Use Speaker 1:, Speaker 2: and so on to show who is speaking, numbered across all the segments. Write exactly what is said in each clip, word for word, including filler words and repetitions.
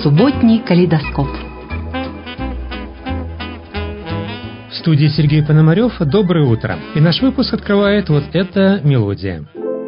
Speaker 1: Субботний калейдоскоп.
Speaker 2: В студии Сергей Пономарев. Доброе утро. И наш выпуск открывает вот эта мелодия.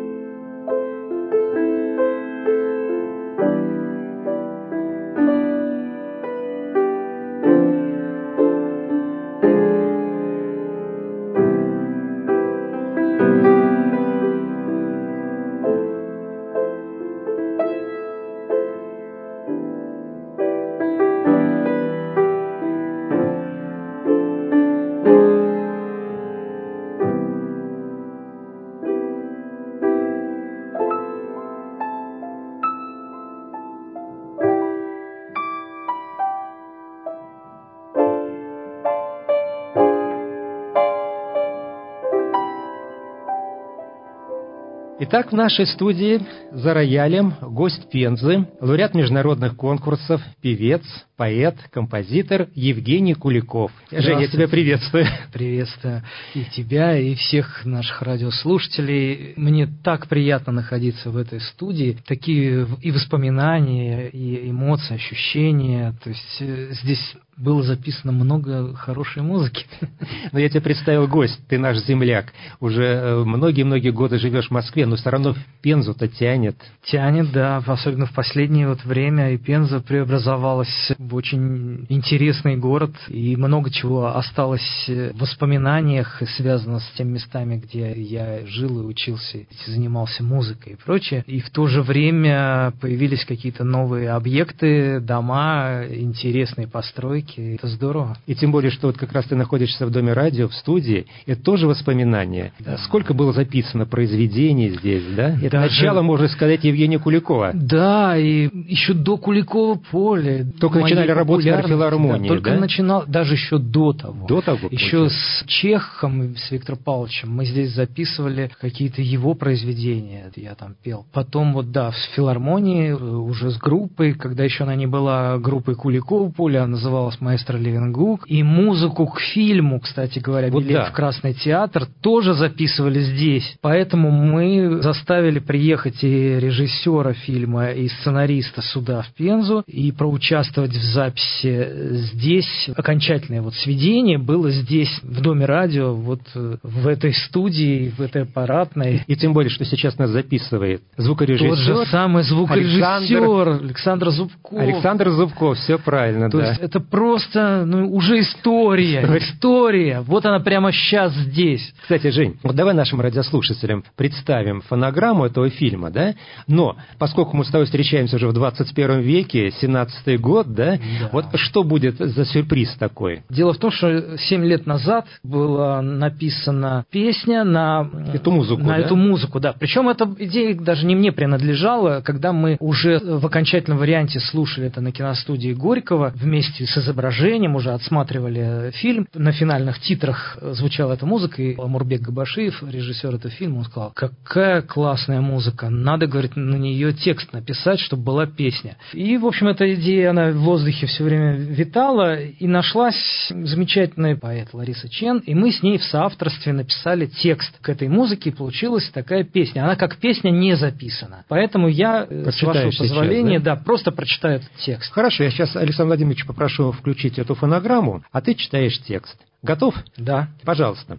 Speaker 2: Итак, в нашей студии за роялем гость Пензы, лауреат международных конкурсов, певец, поэт, композитор Евгений Куликов. Женя, я тебя приветствую.
Speaker 3: Приветствую и тебя, и всех наших радиослушателей. Мне так приятно находиться в этой студии. Такие и воспоминания, и эмоции, ощущения. То есть здесь было записано много хорошей музыки.
Speaker 2: Но я тебе представил гость, ты наш земляк. Уже многие-многие годы живешь в Москве, но все равно в Пензу-то тянет.
Speaker 3: Тянет, да. Особенно в последнее вот время и Пенза преобразовалась в очень интересный город. И много чего осталось в воспоминаниях, связано с теми местами, где я жил и учился, и занимался музыкой и прочее. И в то же время появились какие-то новые объекты, дома, интересные постройки. Это здорово.
Speaker 2: И тем более, что вот как раз ты находишься в Доме радио, в студии, это тоже воспоминания. Да. Сколько было записано произведений здесь, да? Это даже начало, можно сказать, Евгения Куликова.
Speaker 3: Да, и еще до Куликова поля.
Speaker 2: Только начинали работать на филармонии,
Speaker 3: да? Только
Speaker 2: да?
Speaker 3: начинал, даже еще до того.
Speaker 2: До того?
Speaker 3: Еще
Speaker 2: получается.
Speaker 3: С Чехом, с Виктором Павловичем мы здесь записывали какие-то его произведения, я там пел. Потом вот, да, в филармонии уже с группой, когда еще она не была группой Куликова поля, она называлась «Маэстро Левенгук». И музыку к фильму, кстати говоря,
Speaker 2: вот
Speaker 3: «Билет
Speaker 2: да.
Speaker 3: в Красный театр» тоже записывали здесь. Поэтому мы заставили приехать и режиссера фильма, и сценариста сюда, в Пензу, и проучаствовать в записи здесь. Окончательное вот сведение было здесь, в Доме радио, вот в этой студии, в этой аппаратной.
Speaker 2: И тем более, что сейчас нас записывает звукорежиссер.
Speaker 3: Тот же самый звукорежиссер
Speaker 2: Александр,
Speaker 3: Александр Зубков.
Speaker 2: Александр Зубков, все правильно,
Speaker 3: То
Speaker 2: да.
Speaker 3: есть это просто, ну, уже история, история. Вот она прямо сейчас здесь.
Speaker 2: Кстати, Жень, вот давай нашим радиослушателям представим фонограмму этого фильма, да? Но, поскольку мы с тобой встречаемся уже в двадцать первом веке, семнадцатый год, да?
Speaker 3: Да.
Speaker 2: Вот что будет за сюрприз такой?
Speaker 3: Дело в том, что семь лет назад была написана песня на
Speaker 2: эту музыку,
Speaker 3: на
Speaker 2: да?
Speaker 3: эту музыку, да. Причем эта идея даже не мне принадлежала, когда мы уже в окончательном варианте слушали это на киностудии Горького вместе с изображением, уже отсматривали фильм. На финальных титрах звучала эта музыка, и Амурбек Габашиев, режиссер этого фильма, он сказал: какая классная музыка, надо, говорит, на нее текст написать, чтобы была песня. И, в общем, эта идея, она в воздухе все время витала, и нашлась замечательный поэт Лариса Чен, и мы с ней в соавторстве написали текст к этой музыке, и получилась такая песня. Она как песня не записана. Поэтому я, с вашего позволения, сейчас, да? да, просто прочитаю этот текст.
Speaker 2: Хорошо, я сейчас Александра Владимировича попрошу включить эту фонограмму, а ты читаешь текст. Готов?
Speaker 3: Да.
Speaker 2: Пожалуйста.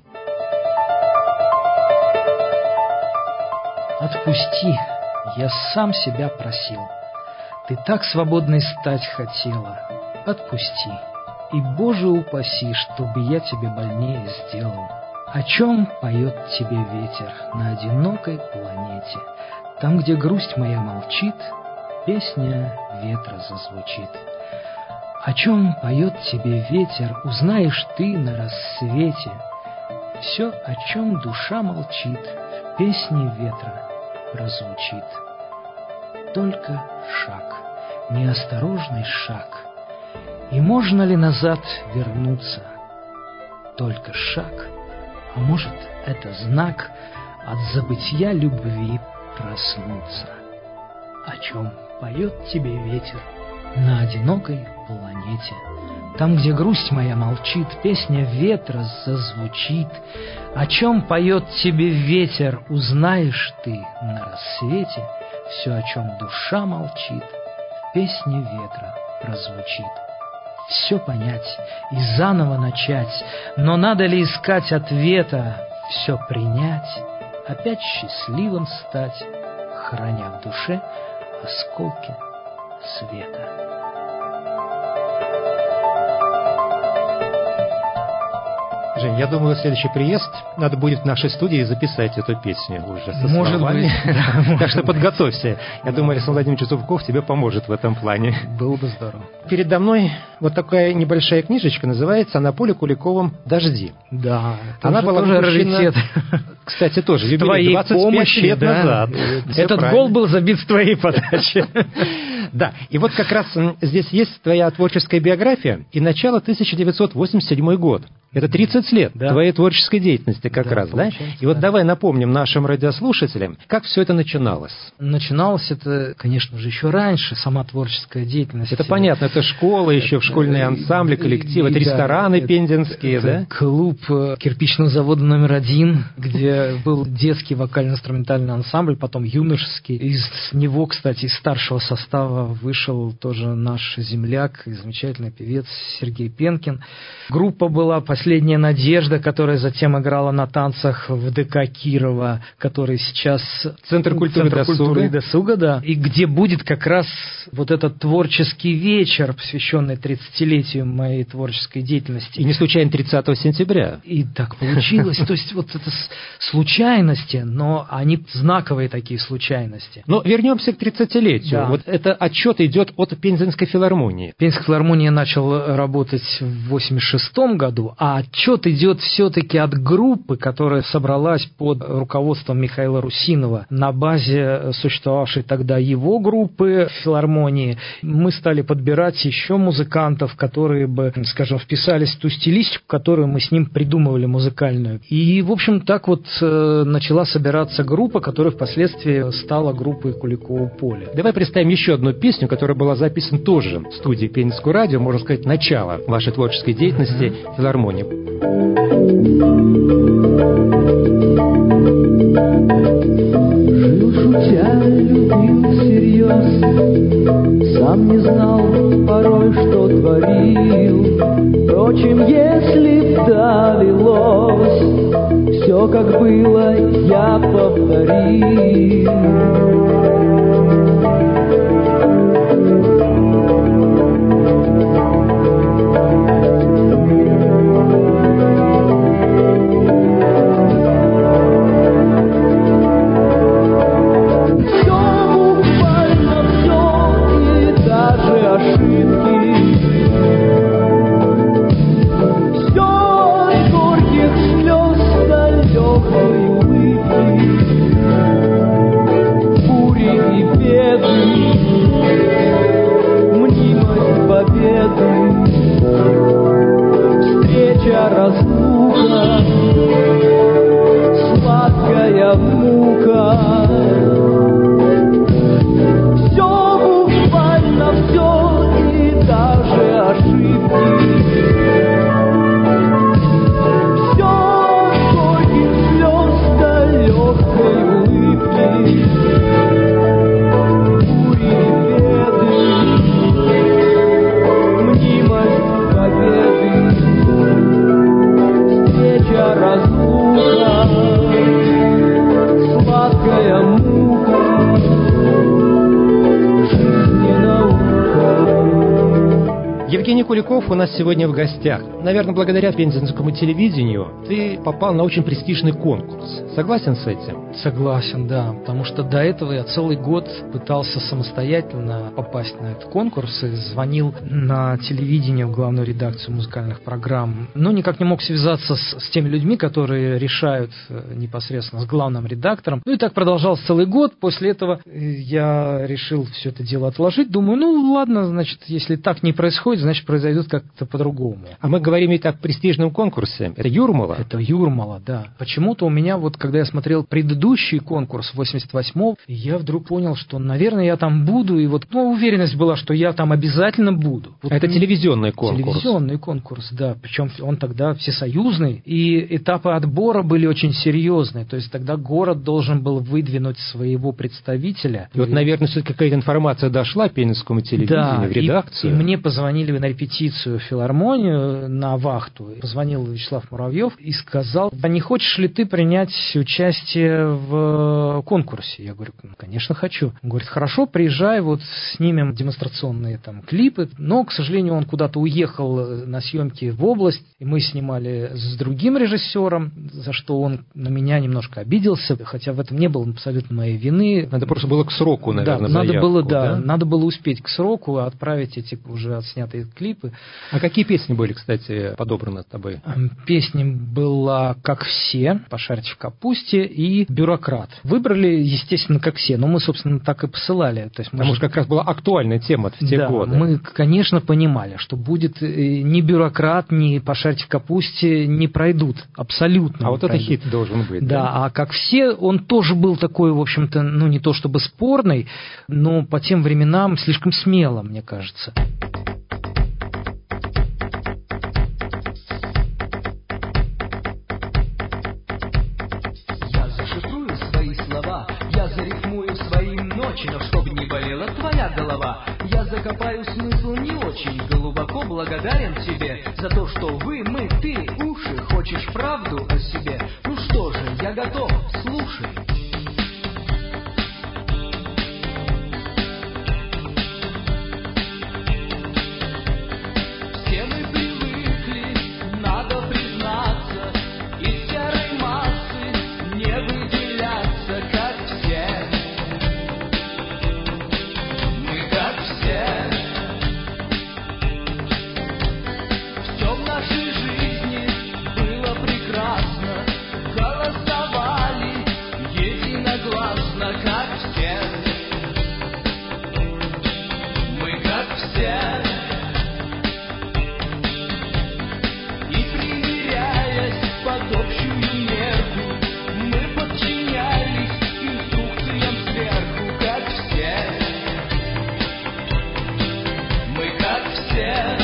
Speaker 3: Отпусти, я сам себя просил. Ты так свободной стать хотела. Отпусти, и, Боже упаси, чтобы я тебе больнее сделал. О чем поет тебе ветер на одинокой планете? Там, где грусть моя молчит, песня ветра зазвучит. О чем поет тебе ветер, узнаешь ты на рассвете. Все, о чем душа молчит, в песне ветра прозвучит. Только шаг, неосторожный шаг, и можно ли назад вернуться? Только шаг, а может, это знак от забытья любви проснуться. О чем поет тебе ветер на одинокой планете? Там, где грусть моя молчит, песня ветра зазвучит. О чем поет тебе ветер, узнаешь ты на рассвете. Все, о чем душа молчит, в песне ветра раззвучит. Все понять и заново начать, но надо ли искать ответа, все принять, опять счастливым стать, храня в душе осколки света.
Speaker 2: Жень, я думаю, в следующий приезд надо будет в нашей студии записать эту песню уже со
Speaker 3: Может
Speaker 2: словами.
Speaker 3: быть.
Speaker 2: Так что подготовься. Я думаю, Александр Владимирович Зубков тебе поможет в этом плане.
Speaker 3: Было бы здорово.
Speaker 2: Передо мной вот такая небольшая книжечка, называется «На поле Куликовом дожди».
Speaker 3: Да,
Speaker 2: она была
Speaker 3: тоже
Speaker 2: выпущена,
Speaker 3: раритет.
Speaker 2: Кстати, тоже юбилей,
Speaker 3: твоей
Speaker 2: двадцать пять
Speaker 3: помощи,
Speaker 2: лет
Speaker 3: да.
Speaker 2: назад.
Speaker 3: Этот
Speaker 2: правильно.
Speaker 3: гол был забит с твоей подачи.
Speaker 2: Да, и вот как раз здесь есть твоя творческая биография и начало тысяча девятьсот восемьдесят седьмой год. Это тридцать лет
Speaker 3: да.
Speaker 2: твоей творческой деятельности как
Speaker 3: да,
Speaker 2: раз, да? И вот
Speaker 3: да.
Speaker 2: давай напомним нашим радиослушателям, как все это начиналось.
Speaker 3: Начиналось это, конечно же, еще раньше, сама творческая деятельность.
Speaker 2: Это понятно, это школа, еще школьные ансамбли, коллективы, это рестораны
Speaker 3: да,
Speaker 2: пензенские,
Speaker 3: это
Speaker 2: да?
Speaker 3: Клуб кирпичного завода номер один, где был детский вокально-инструментальный ансамбль, потом юношеский. Из него, кстати, из старшего состава вышел тоже наш земляк, замечательный певец Сергей Пенкин. Группа была «Последняя надежда», которая затем играла на танцах в ДК Кирова, который сейчас
Speaker 2: Центр культуры,
Speaker 3: Центр
Speaker 2: досуга.
Speaker 3: культуры и досуга, да. И где будет как раз вот этот творческий вечер, посвященный тридцатилетию моей творческой деятельности.
Speaker 2: И не случайно тридцатого сентября.
Speaker 3: И так получилось. То есть вот это случайности, но они знаковые такие случайности.
Speaker 2: Но вернемся к тридцатилетию.
Speaker 3: Да.
Speaker 2: Вот это отчет идет от Пензенской филармонии.
Speaker 3: Пензенская филармония начал работать в восемьдесят шестом году, а отчет идет все-таки от группы, которая собралась под руководством Михаила Русинова на базе существовавшей тогда его группы филармонии. Мы стали подбирать еще музыкантов, которые бы, скажем, вписались в ту стилистику, которую мы с ним придумывали музыкальную. И, в общем, так вот э, начала собираться группа, которая впоследствии стала группой Куликово поле.
Speaker 2: Давай представим еще одну песню, которая была записана тоже в студии Пензенского радио, можно сказать, начало вашей творческой деятельности mm-hmm. филармонии.
Speaker 1: Жил шутя, любил всерьез, сам не знал порой, что творил. Впрочем, если б довелось, все как было, я повторил.
Speaker 2: Евгений Куликов у нас сегодня в гостях. Наверное, благодаря пензенскому телевидению ты попал на очень престижный конкурс. Согласен с этим?
Speaker 3: Согласен, да. Потому что до этого я целый год пытался самостоятельно попасть на этот конкурс и звонил на телевидение в главную редакцию музыкальных программ. Но никак не мог связаться с, с теми людьми, которые решают непосредственно с главным редактором. Ну и так продолжался целый год. После этого я решил все это дело отложить. Думаю, ну ладно, значит, если так не происходит, значит, произойдут как-то по-другому.
Speaker 2: А мы говорим ведь о престижном конкурсе. Это Юрмала?
Speaker 3: Это Юрмала, да. Почему-то у меня, вот когда я смотрел предыдущий конкурс восемьдесят восьмого, я вдруг понял, что, наверное, я там буду, и вот ну, уверенность была, что я там обязательно буду. Вот
Speaker 2: это телевизионный конкурс?
Speaker 3: Телевизионный конкурс, да. Причем он тогда всесоюзный, и этапы отбора были очень серьезные. То есть тогда город должен был выдвинуть своего представителя.
Speaker 2: И вот, наверное, все-таки какая-то информация дошла Пензенскому телевидению,
Speaker 3: да,
Speaker 2: в редакцию.
Speaker 3: И, и мне позвонили на репетицию в филармонию, на вахту. Позвонил Вячеслав Муравьев и сказал: а не хочешь ли ты принять участие в конкурсе? Я говорю: конечно, хочу. Он говорит: хорошо, приезжай, вот снимем демонстрационные там клипы. Но, к сожалению, он куда-то уехал на съемки в область, и мы снимали с другим режиссером, за что он на меня немножко обиделся, хотя в этом не было абсолютно моей вины.
Speaker 2: Надо просто было к сроку, наверное,
Speaker 3: да, надо
Speaker 2: заявку,
Speaker 3: было, да,
Speaker 2: да,
Speaker 3: надо было успеть к сроку, отправить эти уже отснятые клипы.
Speaker 2: А какие песни были, кстати, подобраны с тобой?
Speaker 3: Песни была «Как все», «Пошарить в капусте» и «Бюрократ». Выбрали, естественно, «Как все», но мы, собственно, так и посылали. То есть,
Speaker 2: Потому что как раз была актуальная тема в те
Speaker 3: да,
Speaker 2: годы.
Speaker 3: Мы, конечно, понимали, что будет ни «Бюрократ», ни «Пошарить в капусте» не пройдут, абсолютно.
Speaker 2: А вот
Speaker 3: пройдут.
Speaker 2: это хит должен быть.
Speaker 3: Да,
Speaker 2: да,
Speaker 3: а «Как все», он тоже был такой, в общем-то, ну не то чтобы спорный, но по тем временам слишком смело, мне кажется.
Speaker 1: Я зашифрую свои слова, я зарифмую свои ночи, но чтобы не болела твоя голова, я закопаю смысл не очень глубоко. Благодарен тебе за то, что вы, мы, ты, уши, хочешь правду о себе. Ну что же, я готов, слушай. Все мы привыкли, надо признаться, из серой массы не выделяться, как все. Мы как все. Все в нашей жизни было прекрасно, голосовали единогласно, как все. Мы как все. И примиряясь под общую мерку, мы подчинялись инструкциям сверху, как все. Мы как все.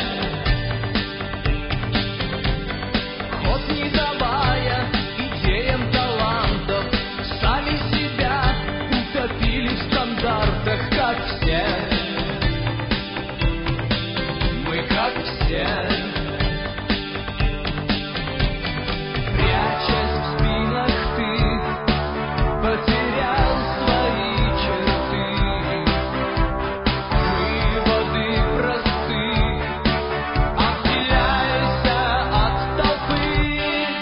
Speaker 1: Ход не давая идеям талантов, сами себя утопили в стандартах, как все. Мы как все. Прячась в спинах, ты потерял свои черты. Выводы просты, отделяйся от толпы.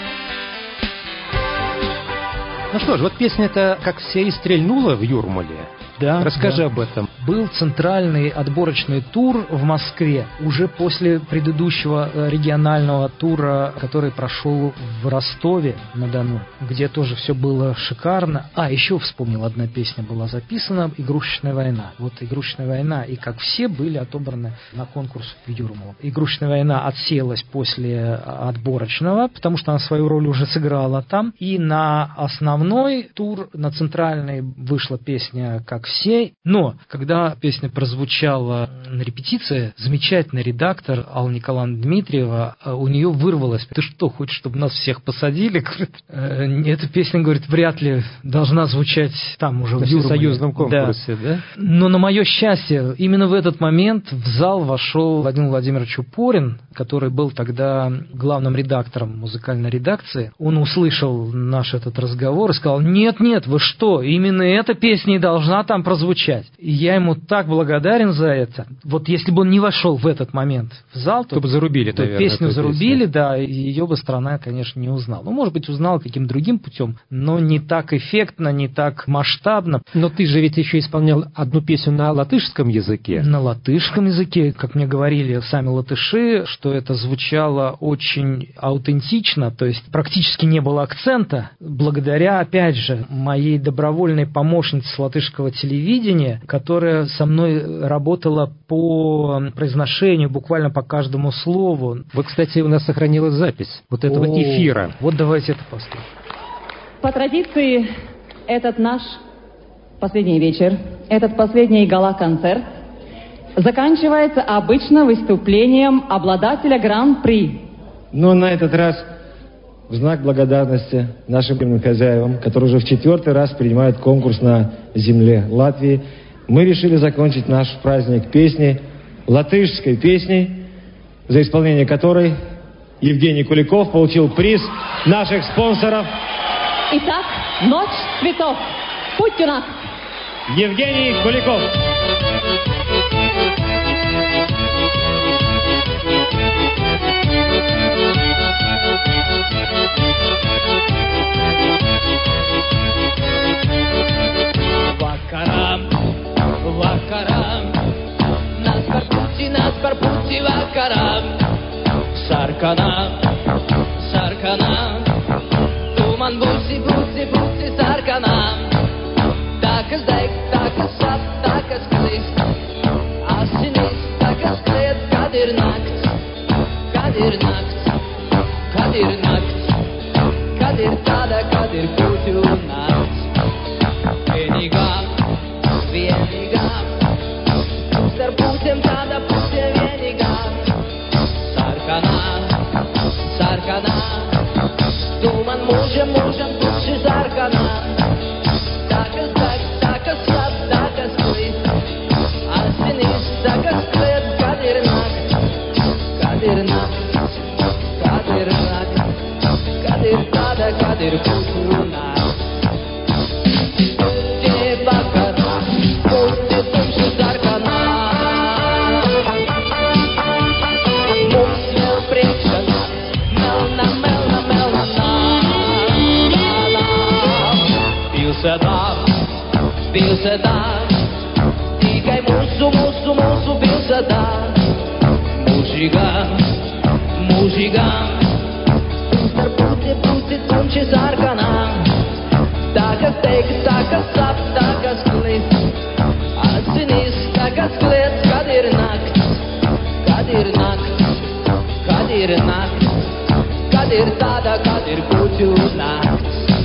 Speaker 2: Ну что ж, вот песня-то «Как все» и стрельнула в Юрмале.
Speaker 3: Да,
Speaker 2: Расскажи
Speaker 3: да.
Speaker 2: об этом.
Speaker 3: Был центральный отборочный тур в Москве уже после предыдущего регионального тура, который прошел в Ростове-на-Дону, где тоже все было шикарно. А, еще вспомнил, одна песня была записана «Игрушечная война». Вот «Игрушечная война» и «Как все» были отобраны на конкурс в Юрмалу. «Игрушечная война» отсеялась после отборочного, потому что она свою роль уже сыграла там. И на основной тур, на центральный, вышла песня «Как все». Но когда песня прозвучала на репетиции, замечательный редактор Алла Николаевна Дмитриева, у нее вырвалось: ты что, хочешь, чтобы нас всех посадили? Говорит, эта песня, говорит, вряд ли должна звучать там уже в Юрмале.
Speaker 2: В союзном конкурсе, да. да?
Speaker 3: Но на мое счастье, именно в этот момент в зал вошел Владимир Владимирович Упорин, который был тогда главным редактором музыкальной редакции. Он услышал наш этот разговор и сказал: нет, нет, вы что, именно эта песня и должна там прозвучать. И я ему так благодарен за это. Вот если бы он не вошел в этот момент в зал, то,
Speaker 2: то бы зарубили,
Speaker 3: то
Speaker 2: наверное,
Speaker 3: песню зарубили,
Speaker 2: песню.
Speaker 3: да, и ее бы страна, конечно, не узнала. Ну, может быть, узнала каким-то другим путем, но не так эффектно, не так масштабно.
Speaker 2: Но ты же ведь еще исполнял одну песню на латышском языке.
Speaker 3: На латышском языке, как мне говорили сами латыши, что это звучало очень аутентично, то есть практически не было акцента, благодаря, опять же, моей добровольной помощнице с латышского телевидения, которая уже со мной работала по произношению, буквально по каждому слову.
Speaker 2: Вот, кстати, у нас сохранилась запись вот этого
Speaker 3: О,
Speaker 2: эфира.
Speaker 3: Вот давайте это послушаем.
Speaker 4: По традиции, этот наш последний вечер, этот последний гала-концерт заканчивается обычно выступлением обладателя гран-при.
Speaker 5: Но на этот раз в знак благодарности нашим первым хозяевам, которые уже в четвертый раз принимают конкурс на земле Латвии, мы решили закончить наш праздник песней, латышской песней, за исполнение которой Евгений Куликов получил приз наших спонсоров.
Speaker 4: Итак, «Ночь цветов». Будьте у нас.
Speaker 5: Евгений Куликов.
Speaker 1: Vakaram, vakaram, nas par puci, nas par puci vakaram. Sarkana, sarkana, tu man būsi, būsi, būsi sarkana. Tā kas deg, tā kas sap, tā kas klist, asinis, tā kas kliet, kad ir nakts, kad ir nakts, kad ir nakts, kad ir tāda, kad ir puķu nakts. Vienīgā, vienīgā, starp pusēm tāda pusē vienīgā. Sarkanā, sarkanā, tu man mūžam, mūžam puši sarkanā. Tā kas deg, tā kas slap, tā kas klist, asinis, tā kas kliet, kad ir nakts, kad ir nakts, kad ir nakts, kad ir tāda, kad ir pušu nakts. Pilsētā, pilsētā, tikai mūsu, mūsu, mūsu pilsētā. Mūžīgā, mūžīgā, starp pusi, pusi, tumši sarkanā. Tā kas teikt, tā kas sap, tā kas klist, asinis, tā kas kliet, kad ir nakts, kad ir nakts, kad ir nakts, kad ir tāda, kad ir puķu nakts.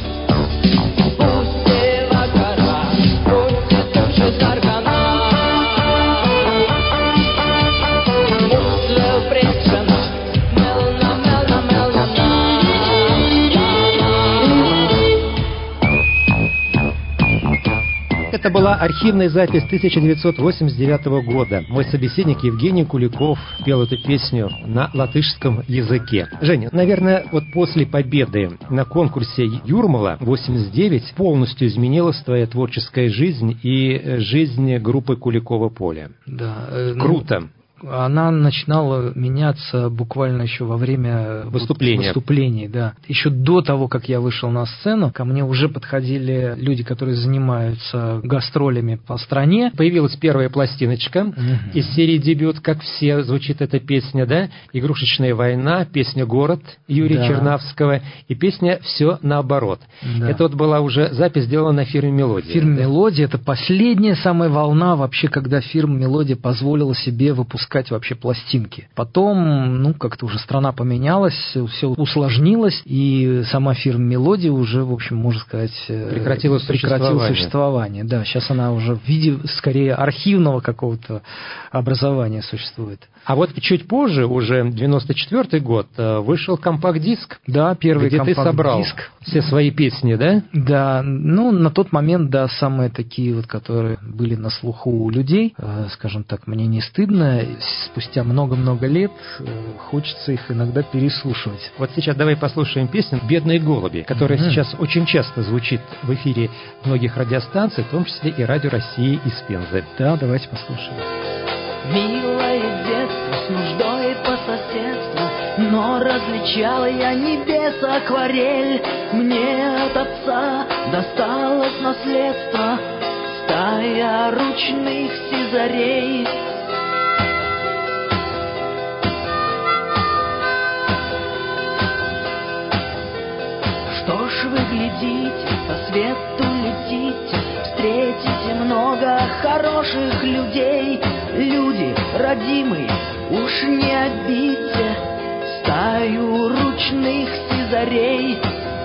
Speaker 2: Это была архивная запись тысяча девятьсот восемьдесят девятого года. Мой собеседник Евгений Куликов пел эту песню на латышском языке. Женя, наверное, вот после победы на конкурсе Юрмала восемьдесят девять полностью изменилась твоя творческая жизнь и жизнь группы Куликова Поля.
Speaker 3: Да. Э,
Speaker 2: Круто.
Speaker 3: Ну... Она начинала меняться буквально еще во время
Speaker 2: выступления.
Speaker 3: выступлений, да. Еще до того, как я вышел на сцену, ко мне уже подходили люди, которые занимаются гастролями по стране.
Speaker 2: Появилась первая пластиночка
Speaker 3: угу.
Speaker 2: из серии «Дебют», как все, звучит эта песня, да? «Игрушечная война», песня «Город» Юрия
Speaker 3: да.
Speaker 2: Чернавского и песня «Все наоборот». Да. Это вот была уже запись сделана на фирме «Мелодия».
Speaker 3: Фирма
Speaker 2: да?
Speaker 3: «Мелодия» — это последняя самая волна вообще, когда фирма «Мелодия» позволила себе выпускать вообще пластинки. Потом, ну, как-то уже страна поменялась, все усложнилось, и сама фирма «Мелодия» уже, в общем, можно сказать,
Speaker 2: прекратила
Speaker 3: прекратила
Speaker 2: существование.
Speaker 3: существование. Да, сейчас она уже в виде, скорее, архивного какого-то образования существует.
Speaker 2: А вот чуть позже, уже девяносто четвёртый год, вышел компакт-диск.
Speaker 3: Да, первый
Speaker 2: где
Speaker 3: компакт-диск.
Speaker 2: Ты собрал все свои песни, да?
Speaker 3: Да, ну, на тот момент, да, самые такие вот, которые были на слуху у людей, э, скажем так, мне не стыдно, спустя много-много лет э, хочется их иногда переслушивать.
Speaker 2: Вот сейчас давай послушаем песню «Бедные голуби», которая mm-hmm. сейчас очень часто звучит в эфире многих радиостанций, в том числе и Радио России из Пензы.
Speaker 3: Да, давайте послушаем.
Speaker 1: Милое детство с нуждой по соседству, но различала я небес акварель. Мне от отца досталось наследство, стая ручных сизарей. Что ж вы глядите, по свету летите, встретите много хороших людей. Люди родимые, уж не обидьте стаю ручных сизарей.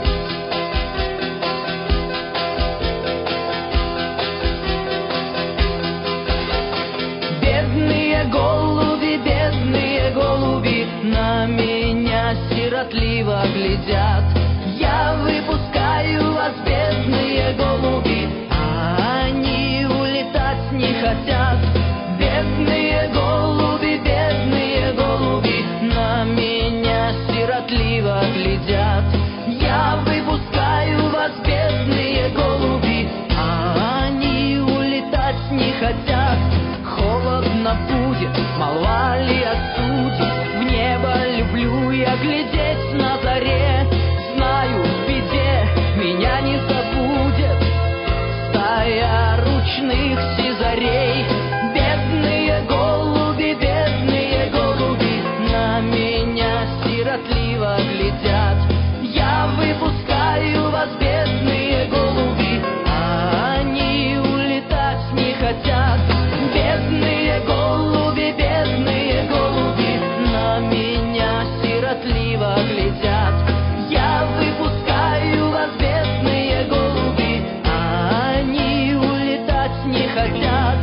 Speaker 1: Бедные голуби, бедные голуби на меня сиротливо глядят. Я выпускаю вас, бедные голуби, а они улетать не хотят. Бедные голуби, бедные голуби на меня сиротливо глядят. Я выпускаю вас, бедные голуби, а они улетать не хотят. Холодно будет, молва ли осудит, в небо люблю я глядеть на заре. Знаю, в беде меня не забудет стая ручных сизарей. Бедные голуби, бедные голуби на меня сиротливо глядят. Я выпускаю вас, бедные голуби, а они улетать не хотят. Бедные голуби, бедные голуби на меня сиротливо глядят. Я выпускаю вас, бедные голуби, а они улетать не хотят.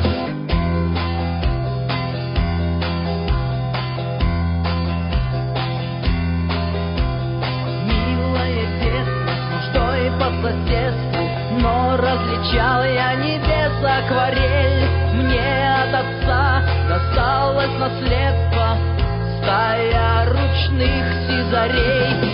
Speaker 1: Милое детство с нуждой по соседству, но различал я небес акварель. Мне от отца досталось наследство стая ручных сизарей.